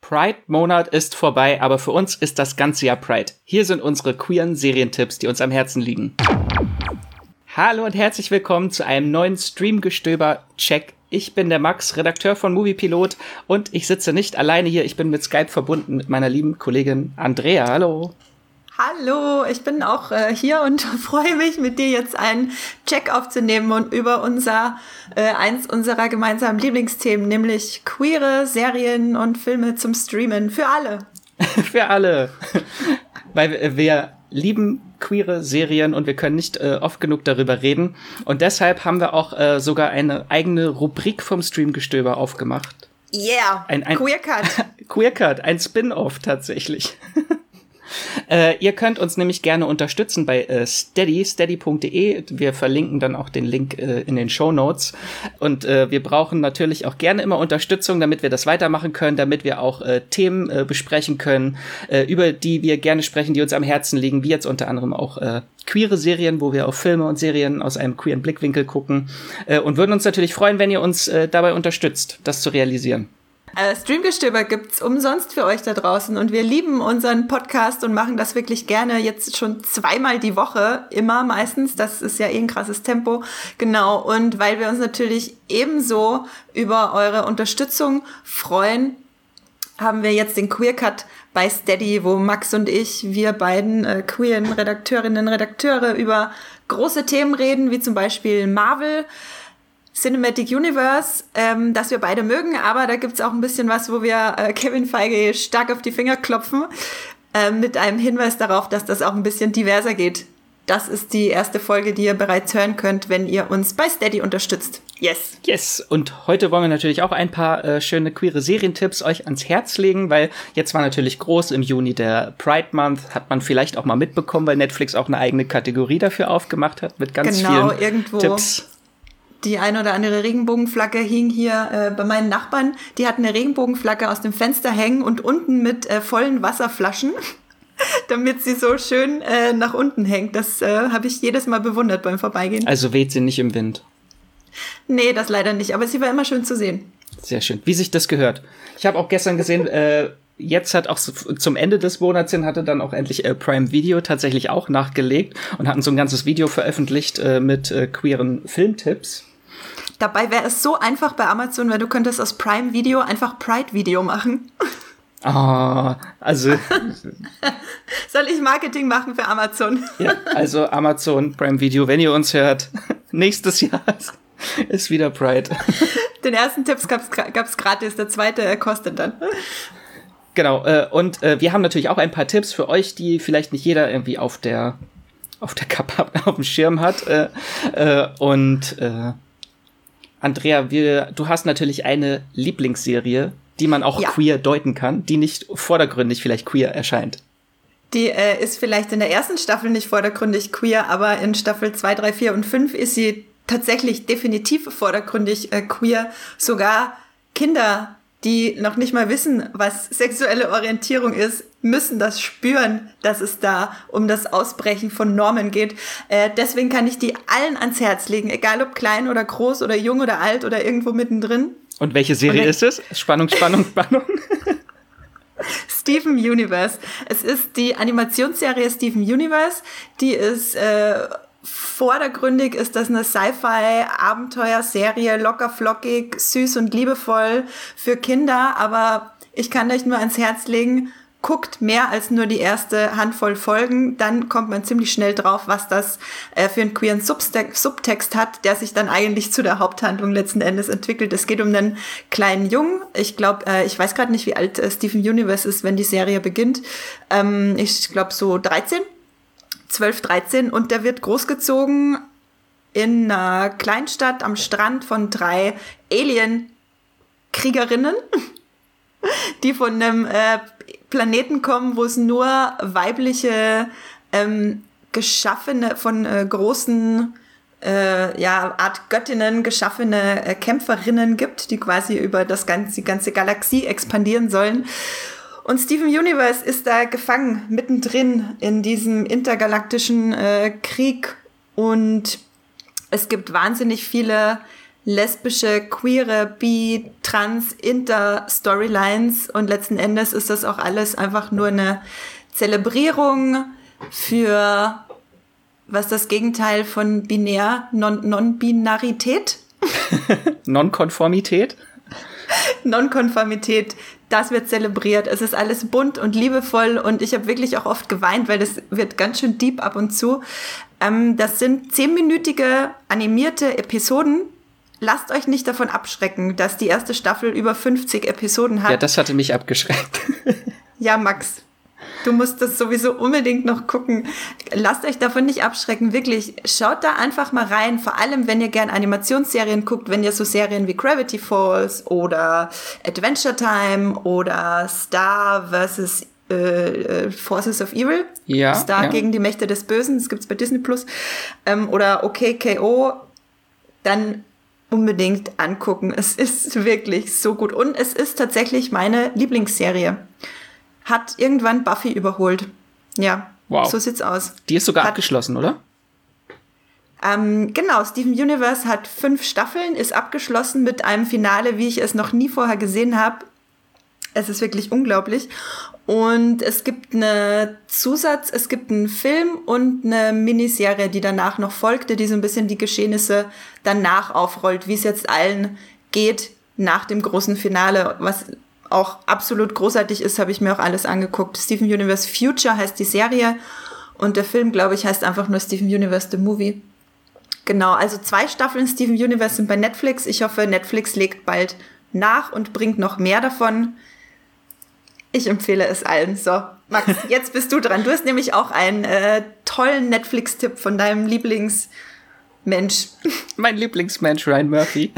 Pride-Monat ist vorbei, aber für uns ist das ganze Jahr Pride. Hier sind unsere queeren Serientipps, die uns am Herzen liegen. Hallo und herzlich willkommen zu einem neuen Streamgestöber-Check. Ich bin der Max, Redakteur von Moviepilot, und ich sitze nicht alleine hier. Ich bin mit Skype verbunden mit meiner lieben Kollegin Andrea. Hallo. Hallo, ich bin auch hier und freue mich, mit dir jetzt einen Check aufzunehmen und über eins unserer gemeinsamen Lieblingsthemen, nämlich queere Serien und Filme zum Streamen für alle. Für alle. Weil wir lieben queere Serien und wir können nicht oft genug darüber reden. Und deshalb haben wir auch sogar eine eigene Rubrik vom Streamgestöber aufgemacht. Yeah, ein Queer Cut. Queer Cut, ein Spin-off tatsächlich. Ihr könnt uns nämlich gerne unterstützen bei steady.de. Wir verlinken dann auch den Link in den Shownotes. Und wir brauchen natürlich auch gerne immer Unterstützung, damit wir das weitermachen können, damit wir auch Themen besprechen können, über die wir gerne sprechen, die uns am Herzen liegen, wie jetzt unter anderem auch queere Serien, wo wir auf Filme und Serien aus einem queeren Blickwinkel gucken. Und würden uns natürlich freuen, wenn ihr uns dabei unterstützt, das zu realisieren. Streamgestöber gibt's umsonst für euch da draußen und wir lieben unseren Podcast und machen das wirklich gerne, jetzt schon 2-mal die Woche, immer meistens, das ist ja ein krasses Tempo, genau, und weil wir uns natürlich ebenso über eure Unterstützung freuen, haben wir jetzt den Queer Cut bei Steady, wo Max und ich, wir beiden queeren Redakteurinnen und Redakteure über große Themen reden, wie zum Beispiel Marvel, Cinematic Universe, das wir beide mögen, aber da gibt's auch ein bisschen was, wo wir Kevin Feige stark auf die Finger klopfen, mit einem Hinweis darauf, dass das auch ein bisschen diverser geht. Das ist die erste Folge, die ihr bereits hören könnt, wenn ihr uns bei Steady unterstützt. Yes. Yes. Und heute wollen wir natürlich auch ein paar schöne queere Serientipps euch ans Herz legen, weil jetzt war natürlich groß im Juni der Pride Month, hat man vielleicht auch mal mitbekommen, weil Netflix auch eine eigene Kategorie dafür aufgemacht hat, mit ganz vielen irgendwo. Tipps. Die ein oder andere Regenbogenflagge hing hier bei meinen Nachbarn. Die hatten eine Regenbogenflagge aus dem Fenster hängen und unten mit vollen Wasserflaschen, damit sie so schön nach unten hängt. Das habe ich jedes Mal bewundert beim Vorbeigehen. Also weht sie nicht im Wind? Nee, das leider nicht. Aber sie war immer schön zu sehen. Sehr schön. Wie sich das gehört. Ich habe auch gestern gesehen, jetzt hat auch zum Ende des Monats hin, hatte dann auch endlich Prime Video tatsächlich auch nachgelegt und hatten so ein ganzes Video veröffentlicht mit queeren Filmtipps. Dabei wäre es so einfach bei Amazon, weil du könntest aus Prime Video einfach Pride Video machen. Also soll ich Marketing machen für Amazon? Ja, also Amazon Prime Video, wenn ihr uns hört, nächstes Jahr ist wieder Pride. Den ersten Tipps gab's gratis, der zweite kostet dann. Genau, und wir haben natürlich auch ein paar Tipps für euch, die vielleicht nicht jeder irgendwie auf der Kappe auf dem Schirm hat. Andrea, du hast natürlich eine Lieblingsserie, die man auch queer deuten kann, die nicht vordergründig vielleicht queer erscheint. Die ist vielleicht in der ersten Staffel nicht vordergründig queer, aber in Staffel 2, 3, 4 und 5 ist sie tatsächlich definitiv vordergründig queer. Sogar Kinder, die noch nicht mal wissen, was sexuelle Orientierung ist, müssen das spüren, dass es da um das Ausbrechen von Normen geht. Deswegen kann ich die allen ans Herz legen, egal ob klein oder groß oder jung oder alt oder irgendwo mittendrin. Und welche Serie ist es? Spannung. Steven Universe. Es ist die Animationsserie Steven Universe. Die ist vordergründig, ist das eine Sci-Fi-Abenteuerserie, locker flockig, süß und liebevoll für Kinder. Aber ich kann euch nur ans Herz legen, guckt mehr als nur die erste Handvoll Folgen, dann kommt man ziemlich schnell drauf, was das für einen queeren Subtext hat, der sich dann eigentlich zu der Haupthandlung letzten Endes entwickelt. Es geht um einen kleinen Jungen. Ich glaube, ich weiß gerade nicht, wie alt Steven Universe ist, wenn die Serie beginnt. Ich glaube so 12, 13, und der wird großgezogen in einer Kleinstadt am Strand von 3 Alien-Kriegerinnen, die von einem Planeten kommen, wo es nur weibliche, geschaffene, von großen, Art Göttinnen geschaffene Kämpferinnen gibt, die quasi über die ganze Galaxie expandieren sollen. Und Steven Universe ist da gefangen, mittendrin in diesem intergalaktischen Krieg. Und es gibt wahnsinnig viele lesbische, queere, bi, trans, inter Storylines und letzten Endes ist das auch alles einfach nur eine Zelebrierung für was das Gegenteil von binär, Non-Binarität? Nonkonformität? Nonkonformität, das wird zelebriert. Es ist alles bunt und liebevoll und ich habe wirklich auch oft geweint, weil das wird ganz schön deep ab und zu. Das sind 10-minütige animierte Episoden. Lasst euch nicht davon abschrecken, dass die erste Staffel über 50 Episoden hat. Ja, das hatte mich abgeschreckt. Ja, Max, du musst das sowieso unbedingt noch gucken. Lasst euch davon nicht abschrecken, wirklich. Schaut da einfach mal rein, vor allem, wenn ihr gern Animationsserien guckt, wenn ihr so Serien wie Gravity Falls oder Adventure Time oder Star vs. Forces of Evil, ja, Star gegen die Mächte des Bösen, das gibt's bei Disney Plus, oder OK.K.O., dann unbedingt angucken. Es ist wirklich so gut. Und es ist tatsächlich meine Lieblingsserie. Hat irgendwann Buffy überholt. Ja, wow. So sieht's aus. Die ist sogar abgeschlossen, oder? Genau, Steven Universe hat 5 Staffeln, ist abgeschlossen mit einem Finale, wie ich es noch nie vorher gesehen habe. Es ist wirklich unglaublich. Und es gibt es gibt einen Film und eine Miniserie, die danach noch folgte, die so ein bisschen die Geschehnisse danach aufrollt, wie es jetzt allen geht nach dem großen Finale, was auch absolut großartig ist, habe ich mir auch alles angeguckt. Steven Universe Future heißt die Serie und der Film, glaube ich, heißt einfach nur Steven Universe The Movie. Genau, also 2 Staffeln Steven Universe sind bei Netflix. Ich hoffe, Netflix legt bald nach und bringt noch mehr davon. Ich empfehle es allen. So, Max, jetzt bist du dran. Du hast nämlich auch einen tollen Netflix-Tipp von deinem Lieblingsmensch. Mein Lieblingsmensch, Ryan Murphy.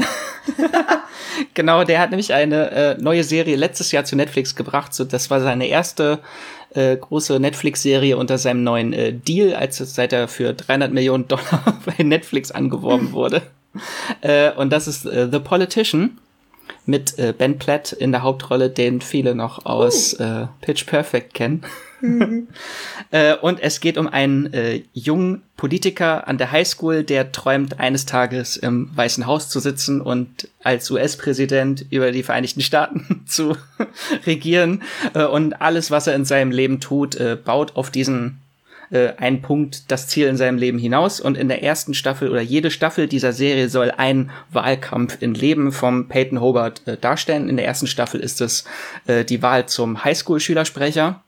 Genau, der hat nämlich eine neue Serie letztes Jahr zu Netflix gebracht. So, das war seine erste große Netflix-Serie unter seinem neuen Deal, seit er für $300 Millionen bei Netflix angeworben wurde. Und das ist The Politician. Mit Ben Platt in der Hauptrolle, den viele noch aus Pitch Perfect kennen. Mhm. Und es geht um einen jungen Politiker an der Highschool, der träumt, eines Tages im Weißen Haus zu sitzen und als US-Präsident über die Vereinigten Staaten zu regieren. Und alles, was er in seinem Leben tut, baut auf diesen ein Punkt das Ziel in seinem Leben hinaus. Und in der ersten Staffel oder jede Staffel dieser Serie soll ein Wahlkampf im Leben vom Peyton Hobart darstellen. In der ersten Staffel ist es die Wahl zum Highschool-Schülersprecher.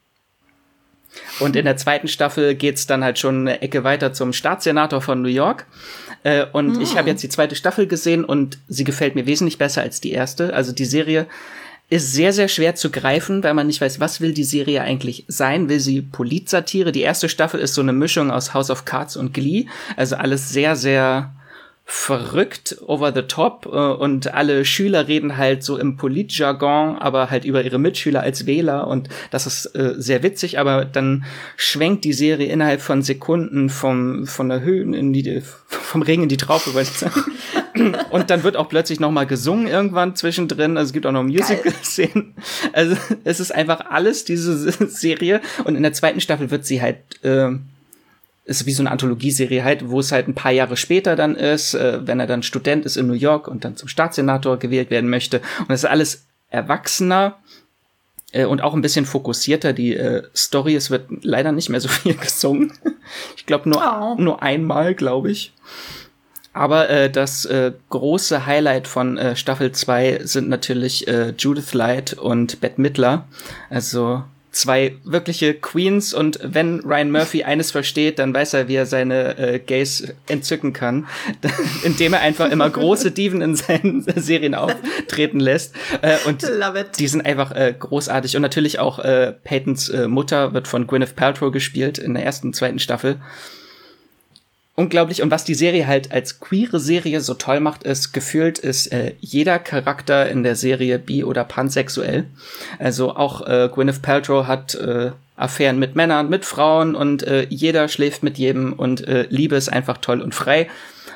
Und in der zweiten Staffel geht's dann halt schon eine Ecke weiter zum Staatssenator von New York. Und ich habe jetzt die zweite Staffel gesehen und sie gefällt mir wesentlich besser als die erste. Also die Serie ist sehr, sehr schwer zu greifen, weil man nicht weiß, was will die Serie eigentlich sein? Will sie Politsatire? Die erste Staffel ist so eine Mischung aus House of Cards und Glee. Also alles sehr, sehr verrückt, over the top. Und alle Schüler reden halt so im Politjargon, aber halt über ihre Mitschüler als Wähler. Und das ist sehr witzig, aber dann schwenkt die Serie innerhalb von Sekunden von der Höhe vom Regen in die Traufe, weiß ich sagen. Und dann wird auch plötzlich noch mal gesungen irgendwann zwischendrin. Also es gibt auch noch Musical-Szenen. Also es ist einfach alles, diese Serie. Und in der zweiten Staffel wird sie halt, ist wie so eine Anthologieserie halt, wo es halt ein paar Jahre später dann ist, wenn er dann Student ist in New York und dann zum Staatssenator gewählt werden möchte. Und es ist alles erwachsener und auch ein bisschen fokussierter. Die Story, es wird leider nicht mehr so viel gesungen. Ich glaube nur einmal, glaube ich. Aber das große Highlight von Staffel 2 sind natürlich Judith Light und Bette Midler. Also 2 wirkliche Queens. Und wenn Ryan Murphy eines versteht, dann weiß er, wie er seine Gays entzücken kann, indem er einfach immer große Diven in seinen Serien auftreten lässt. Und die sind einfach großartig. Und natürlich auch Peytons Mutter wird von Gwyneth Paltrow gespielt in der ersten und zweiten Staffel. Unglaublich. Und was die Serie halt als queere Serie so toll macht, ist, gefühlt ist jeder Charakter in der Serie bi- oder pansexuell. Also auch Gwyneth Paltrow hat Affären mit Männern, mit Frauen und jeder schläft mit jedem und Liebe ist einfach toll und frei.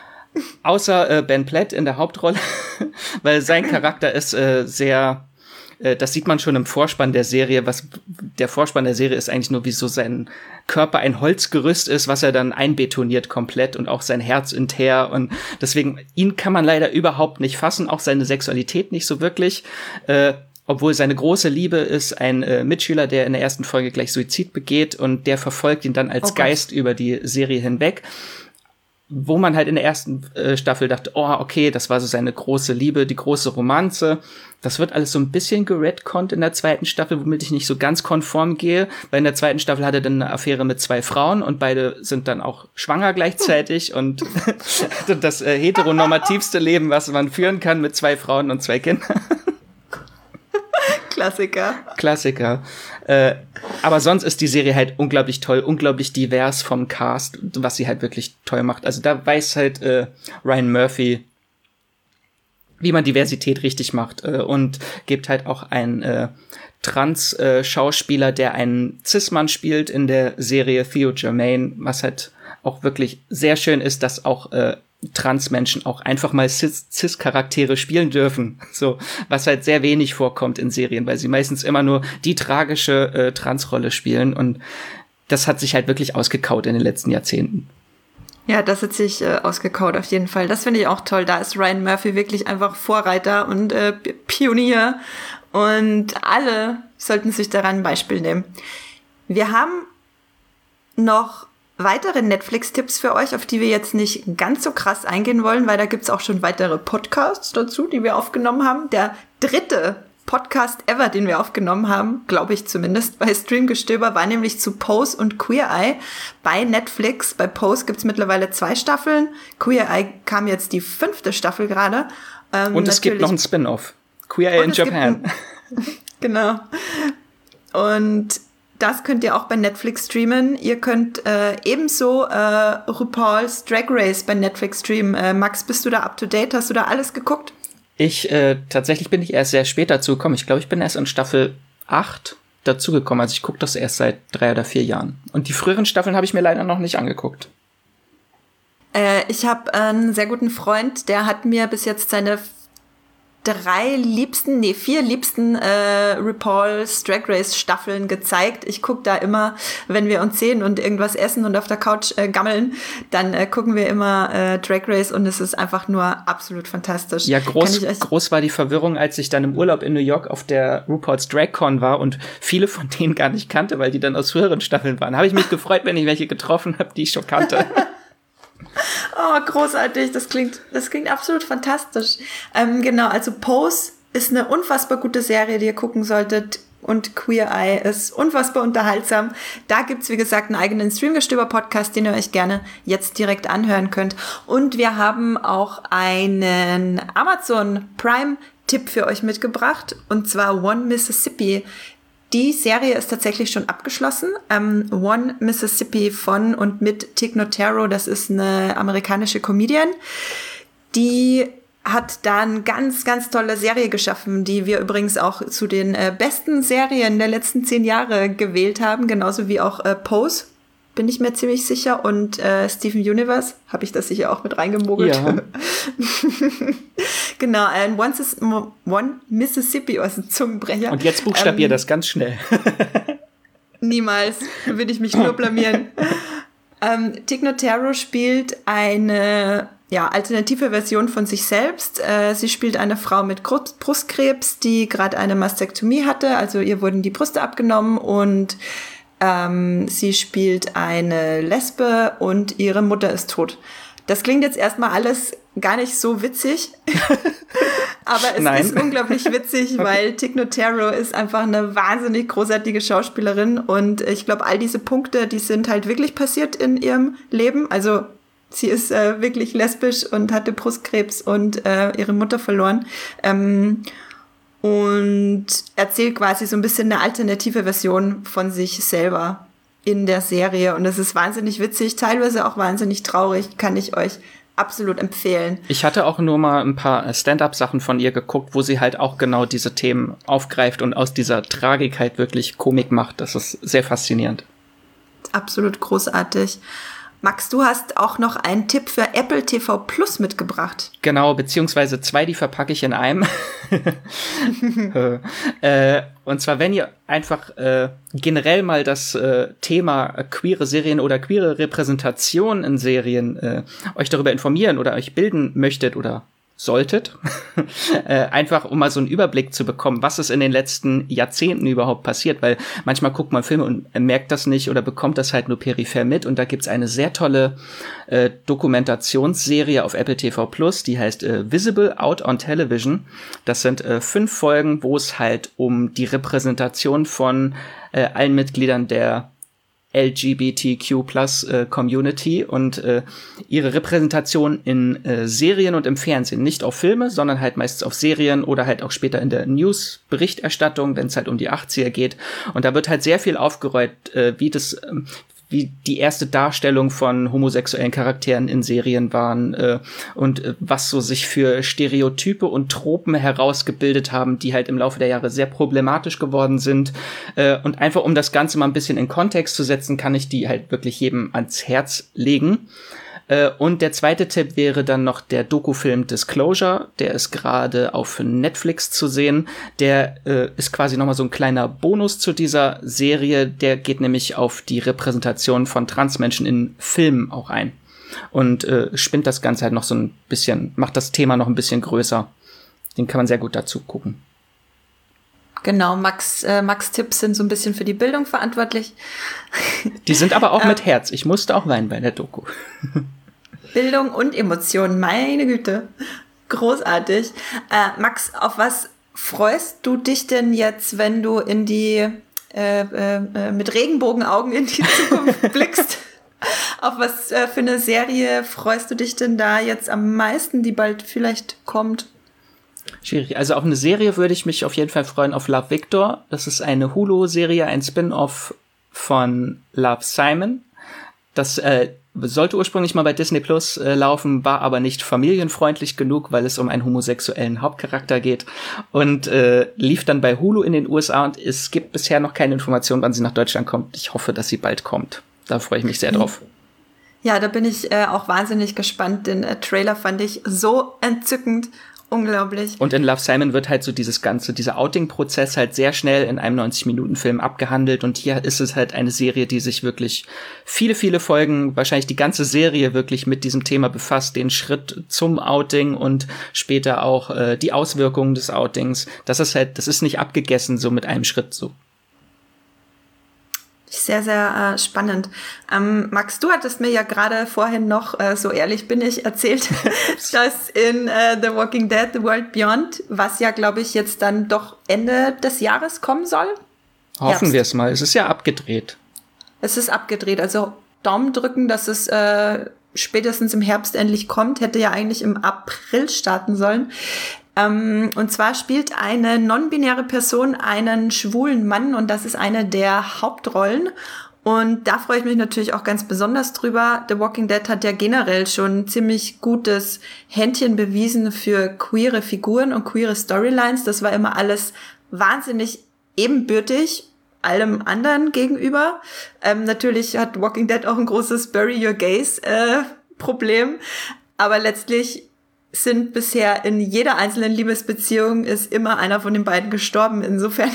Außer Ben Platt in der Hauptrolle, weil sein Charakter ist sehr das sieht man schon im Vorspann der Serie, der Vorspann der Serie ist eigentlich nur, wie so sein Körper ein Holzgerüst ist, was er dann einbetoniert komplett und auch sein Herz in Teer und deswegen, ihn kann man leider überhaupt nicht fassen, auch seine Sexualität nicht so wirklich, obwohl seine große Liebe ist ein Mitschüler, der in der ersten Folge gleich Suizid begeht und der verfolgt ihn dann als Geist über die Serie hinweg. Wo man halt in der ersten Staffel dachte, oh, okay, das war so seine große Liebe, die große Romanze. Das wird alles so ein bisschen geredconnt in der zweiten Staffel, womit ich nicht so ganz konform gehe, weil in der zweiten Staffel hat er dann eine Affäre mit 2 Frauen und beide sind dann auch schwanger gleichzeitig und das heteronormativste Leben, was man führen kann mit 2 Frauen und 2 Kindern. Klassiker. Aber sonst ist die Serie halt unglaublich toll, unglaublich divers vom Cast, was sie halt wirklich toll macht. Also da weiß halt Ryan Murphy, wie man Diversität richtig macht und gibt halt auch einen Trans-Schauspieler, der einen Cis-Mann spielt in der Serie, Theo Germain, was halt auch wirklich sehr schön ist, dass auch Trans-Menschen auch einfach mal Cis-Charaktere spielen dürfen. So, was halt sehr wenig vorkommt in Serien, weil sie meistens immer nur die tragische Trans-Rolle spielen und das hat sich halt wirklich ausgekaut in den letzten Jahrzehnten. Ja, das hat sich ausgekaut auf jeden Fall. Das finde ich auch toll. Da ist Ryan Murphy wirklich einfach Vorreiter und Pionier und alle sollten sich daran ein Beispiel nehmen. Wir haben noch weitere Netflix-Tipps für euch, auf die wir jetzt nicht ganz so krass eingehen wollen, weil da gibt's auch schon weitere Podcasts dazu, die wir aufgenommen haben. Der 3. Podcast ever, den wir aufgenommen haben, glaube ich zumindest, bei Streamgestöber, war nämlich zu Pose und Queer Eye bei Netflix. Bei Pose gibt's mittlerweile 2 Staffeln. Queer Eye kam jetzt die 5. Staffel gerade. Und es gibt noch einen Spin-off. Queer Eye in Japan. Genau. Und das könnt ihr auch bei Netflix streamen. Ihr könnt ebenso RuPaul's Drag Race bei Netflix streamen. Max, bist du da up to date? Hast du da alles geguckt? Tatsächlich bin ich erst sehr spät dazu gekommen. Ich glaube, ich bin erst in Staffel 8 dazugekommen. Also ich gucke das erst seit 3 oder 4 Jahren. Und die früheren Staffeln habe ich mir leider noch nicht angeguckt. Ich habe einen sehr guten Freund, der hat mir bis jetzt seine 4 liebsten RuPaul's Drag Race Staffeln gezeigt. Ich gucke da immer, wenn wir uns sehen und irgendwas essen und auf der Couch gammeln, dann gucken wir immer Drag Race und es ist einfach nur absolut fantastisch. Ja, groß war die Verwirrung, als ich dann im Urlaub in New York auf der RuPaul's Drag Con war und viele von denen gar nicht kannte, weil die dann aus früheren Staffeln waren. Habe ich mich gefreut, wenn ich welche getroffen habe, die ich schon kannte. Oh, großartig. Das klingt absolut fantastisch. Genau, also Pose ist eine unfassbar gute Serie, die ihr gucken solltet. Und Queer Eye ist unfassbar unterhaltsam. Da gibt's, wie gesagt, einen eigenen Streamgestöber-Podcast, den ihr euch gerne jetzt direkt anhören könnt. Und wir haben auch einen Amazon Prime-Tipp für euch mitgebracht. Und zwar One Mississippi. Die Serie ist tatsächlich schon abgeschlossen. One Mississippi von und mit Tig Notaro, das ist eine amerikanische Comedian. Die hat da eine ganz, ganz tolle Serie geschaffen, die wir übrigens auch zu den besten Serien der letzten 10 Jahre gewählt haben, genauso wie auch Pose, bin ich mir ziemlich sicher. Und Steven Universe, habe ich das sicher auch mit reingemogelt. Ja. Genau, One Mississippi, was ein Zungenbrecher. Und jetzt buchstabier das ganz schnell. Niemals, da würde ich mich nur blamieren. Tig Notaro spielt eine alternative Version von sich selbst. Sie spielt eine Frau mit Brustkrebs, die gerade eine Mastektomie hatte, also ihr wurden die Brüste abgenommen und sie spielt eine Lesbe und ihre Mutter ist tot. Das klingt jetzt erstmal alles gar nicht so witzig, aber es ist unglaublich witzig, weil Tig Notaro ist einfach eine wahnsinnig großartige Schauspielerin und ich glaube, all diese Punkte, die sind halt wirklich passiert in ihrem Leben. Also sie ist wirklich lesbisch und hatte Brustkrebs und ihre Mutter verloren. Und erzählt quasi so ein bisschen eine alternative Version von sich selber in der Serie. Und das ist wahnsinnig witzig, teilweise auch wahnsinnig traurig, kann ich euch absolut empfehlen. Ich hatte auch nur mal ein paar Stand-up-Sachen von ihr geguckt, wo sie halt auch genau diese Themen aufgreift und aus dieser Tragik halt wirklich Komik macht. Das ist sehr faszinierend. Absolut großartig. Max, du hast auch noch einen Tipp für Apple TV Plus mitgebracht. Genau, beziehungsweise 2, die verpacke ich in einem. Und zwar, wenn ihr einfach generell mal das Thema queere Serien oder queere Repräsentation in Serien euch darüber informieren oder euch bilden möchtet oder solltet, einfach um mal so einen Überblick zu bekommen, was ist in den letzten Jahrzehnten überhaupt passiert, weil manchmal guckt man Filme und merkt das nicht oder bekommt das halt nur peripher mit, und da gibt's eine sehr tolle Dokumentationsserie auf Apple TV Plus, die heißt Visible Out on Television. Das sind 5 Folgen, wo es halt um die Repräsentation von allen Mitgliedern der LGBTQ+Community und ihre Repräsentation in Serien und im Fernsehen. Nicht auf Filme, sondern halt meistens auf Serien oder halt auch später in der News-Berichterstattung, wenn es halt um die 80er geht. Und da wird halt sehr viel aufgerollt, wie die erste Darstellung von homosexuellen Charakteren in Serien waren und was so sich für Stereotype und Tropen herausgebildet haben, die halt im Laufe der Jahre sehr problematisch geworden sind. Und einfach, um das Ganze mal ein bisschen in Kontext zu setzen, kann ich die halt wirklich jedem ans Herz legen. Und der zweite Tipp wäre dann noch der Dokufilm Disclosure. Der ist gerade auf Netflix zu sehen. Der ist quasi nochmal so ein kleiner Bonus zu dieser Serie. Der geht nämlich auf die Repräsentation von Transmenschen in Filmen auch ein. Und spinnt das Ganze halt noch so ein bisschen, macht das Thema noch ein bisschen größer. Den kann man sehr gut dazu gucken. Genau, Max Tipps sind so ein bisschen für die Bildung verantwortlich. Die sind aber auch mit Herz. Ich musste auch weinen bei der Doku. Bildung und Emotionen, meine Güte. Großartig. Max, auf was freust du dich denn jetzt, wenn du in die mit Regenbogenaugen in die Zukunft blickst? Auf was für eine Serie freust du dich denn da jetzt am meisten, die bald vielleicht kommt? Schwierig. Also auf eine Serie würde ich mich auf jeden Fall freuen, auf Love, Victor. Das ist eine Hulu-Serie, ein Spin-off von Love, Simon. Das sollte ursprünglich mal bei Disney Plus laufen, war aber nicht familienfreundlich genug, weil es um einen homosexuellen Hauptcharakter geht, und lief dann bei Hulu in den USA, und es gibt bisher noch keine Information, wann sie nach Deutschland kommt. Ich hoffe, dass sie bald kommt. Da freue ich mich sehr drauf. Ja, da bin ich auch wahnsinnig gespannt. Den Trailer fand ich so entzückend. Unglaublich. Und in Love, Simon wird halt so dieser Outing-Prozess halt sehr schnell in einem 90-Minuten-Film abgehandelt, und hier ist es halt eine Serie, die sich wirklich viele, viele Folgen, wahrscheinlich die ganze Serie wirklich mit diesem Thema befasst, den Schritt zum Outing und später auch die Auswirkungen des Outings. Das ist nicht abgegessen so mit einem Schritt so. Sehr, sehr spannend. Max, du hattest mir ja gerade vorhin noch, so ehrlich bin ich, erzählt, dass in The Walking Dead, The World Beyond, was ja, glaube ich, jetzt dann doch Ende des Jahres kommen soll. Hoffen wir es mal. Es ist ja abgedreht. Es ist abgedreht. Also Daumen drücken, dass es spätestens im Herbst endlich kommt. Hätte ja eigentlich im April starten sollen. Und zwar spielt eine non-binäre Person einen schwulen Mann, und das ist eine der Hauptrollen. Und da freue ich mich natürlich auch ganz besonders drüber. The Walking Dead hat ja generell schon ein ziemlich gutes Händchen bewiesen für queere Figuren und queere Storylines. Das war immer alles wahnsinnig ebenbürtig allem anderen gegenüber. Natürlich hat Walking Dead auch ein großes Bury Your Gays Problem, aber letztlich sind bisher in jeder einzelnen Liebesbeziehung ist immer einer von den beiden gestorben. Insofern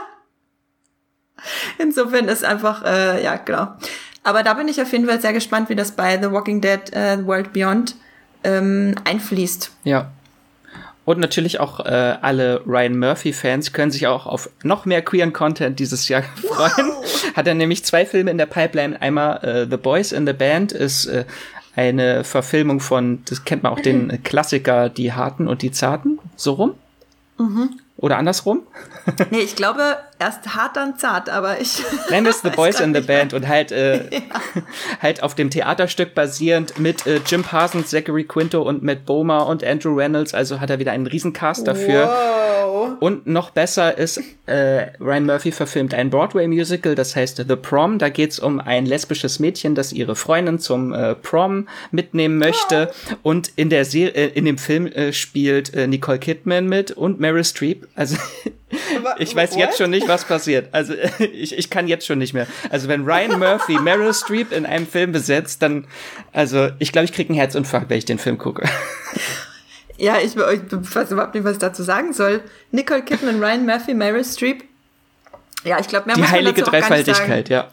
ist einfach, ja, genau. Aber da bin ich auf jeden Fall sehr gespannt, wie das bei The Walking Dead World Beyond einfließt. Ja. Und natürlich auch alle Ryan Murphy-Fans können sich auch auf noch mehr queeren Content dieses Jahr freuen. Hat er nämlich 2 Filme in der Pipeline. Einmal The Boys in the Band ist eine Verfilmung von, das kennt man auch, den Klassiker Die Harten und die Zarten, so rum? Mhm. Oder andersrum? Nee, ich glaube, erst hart, dann zart, aber ich nennen wir es The Boys in the Band und halt, halt auf dem Theaterstück basierend mit Jim Parsons, Zachary Quinto und Matt Bomer und Andrew Reynolds, also hat er wieder einen Riesencast dafür. Wow. Und noch besser ist, Ryan Murphy verfilmt ein Broadway-Musical, das heißt The Prom. Da geht's um ein lesbisches Mädchen, das ihre Freundin zum Prom mitnehmen möchte. Und in der in dem Film spielt Nicole Kidman mit und Meryl Streep. Also ich weiß jetzt schon nicht, was passiert. Also ich kann jetzt schon nicht mehr. Also wenn Ryan Murphy Meryl Streep in einem Film besetzt, dann, also ich glaube, ich kriege einen Herzinfarkt, wenn ich den Film gucke. Ja, ich weiß überhaupt nicht, was ich dazu sagen soll. Nicole Kidman, Ryan Murphy, Meryl Streep. Ja, ich glaube, mehr die muss man heilige dazu auch Dreifaltigkeit, ja.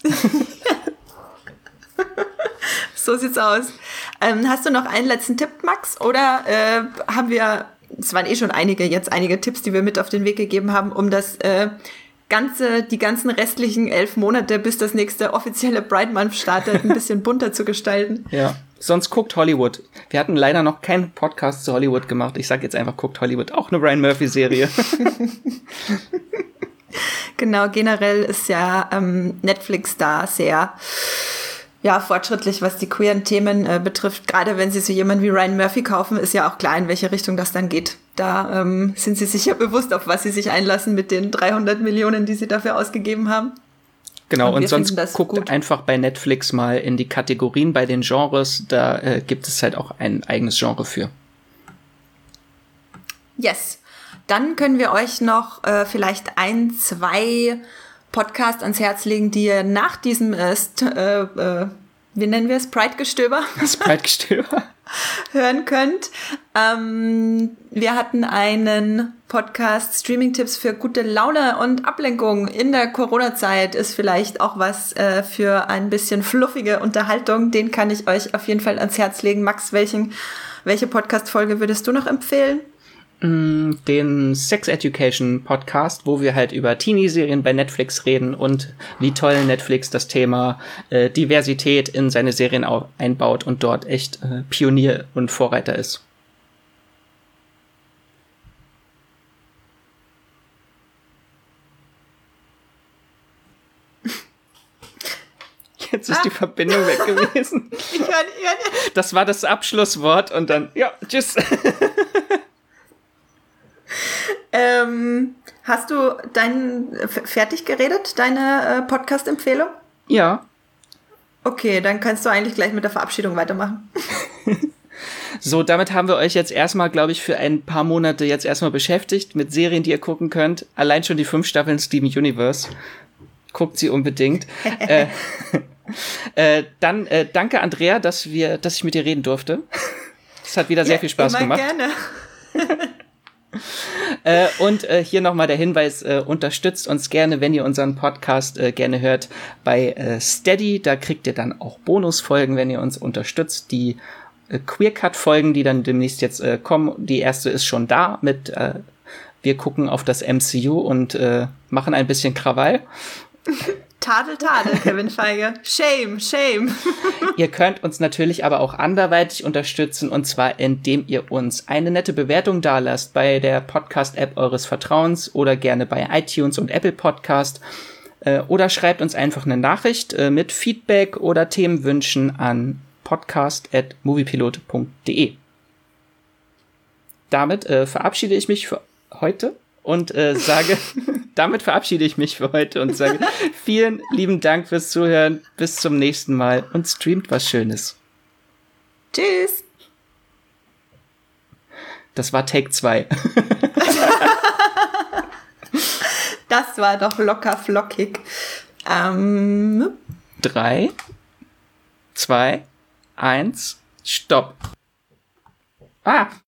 So sieht's aus. Hast du noch einen letzten Tipp, Max? Oder haben wir, es waren schon einige Tipps, die wir mit auf den Weg gegeben haben, um das die ganzen restlichen 11 Monate, bis das nächste offizielle Pride Month startet, ein bisschen bunter zu gestalten. Ja, sonst guckt Hollywood. Wir hatten leider noch keinen Podcast zu Hollywood gemacht. Ich sag jetzt einfach, guckt Hollywood. Auch eine Ryan Murphy-Serie. Genau, generell ist ja Netflix da sehr fortschrittlich, was die queeren Themen betrifft. Gerade wenn sie so jemanden wie Ryan Murphy kaufen, ist ja auch klar, in welche Richtung das dann geht. Da sind sie sich ja bewusst, auf was sie sich einlassen mit den 300 Millionen, die sie dafür ausgegeben haben. Genau, und sonst guckt einfach bei Netflix mal in die Kategorien bei den Genres. Da gibt es halt auch ein eigenes Genre für. Yes. Dann können wir euch noch vielleicht 2 Podcasts ans Herz legen, die ihr nach diesem wie nennen wir es? Pride-Gestöber? Das Pride-Gestöber. hören könnt. Wir hatten einen Podcast Streaming-Tipps für gute Laune und Ablenkung in der Corona-Zeit. Ist vielleicht auch was für ein bisschen fluffige Unterhaltung. Den kann ich euch auf jeden Fall ans Herz legen. Max, welche Podcast-Folge würdest du noch empfehlen? Den Sex Education Podcast, wo wir halt über Teenie-Serien bei Netflix reden und wie toll Netflix das Thema Diversität in seine Serien einbaut und dort echt Pionier und Vorreiter ist. Jetzt ist die Verbindung weg gewesen. Das war das Abschlusswort und dann, ja, tschüss. Hast du fertig geredet, deine Podcast-Empfehlung? Ja. Okay, dann kannst du eigentlich gleich mit der Verabschiedung weitermachen. So, damit haben wir euch jetzt erstmal, glaube ich, für ein paar Monate jetzt erstmal beschäftigt mit Serien, die ihr gucken könnt. Allein schon die 5 Staffeln Steven Universe. Guckt sie unbedingt. Dann danke, Andrea, dass ich mit dir reden durfte. Das hat wieder sehr viel Spaß gemacht. Gerne. Und hier nochmal der Hinweis, unterstützt uns gerne, wenn ihr unseren Podcast gerne hört, bei Steady. Da kriegt ihr dann auch Bonusfolgen, wenn ihr uns unterstützt. Die Queer-Cut-Folgen, die dann demnächst jetzt kommen, die erste ist schon da mit wir gucken auf das MCU und machen ein bisschen Krawall. Tadel, Kevin Feige. Shame. Ihr könnt uns natürlich aber auch anderweitig unterstützen, und zwar indem ihr uns eine nette Bewertung dalasst bei der Podcast-App eures Vertrauens oder gerne bei iTunes und Apple Podcast. Oder schreibt uns einfach eine Nachricht mit Feedback oder Themenwünschen an podcast@moviepilot.de. Damit verabschiede ich mich für heute. Und sage vielen lieben Dank fürs Zuhören. Bis zum nächsten Mal und streamt was Schönes. Tschüss. Das war Take 2. Das war doch locker flockig. 3, 2, 1, Stopp.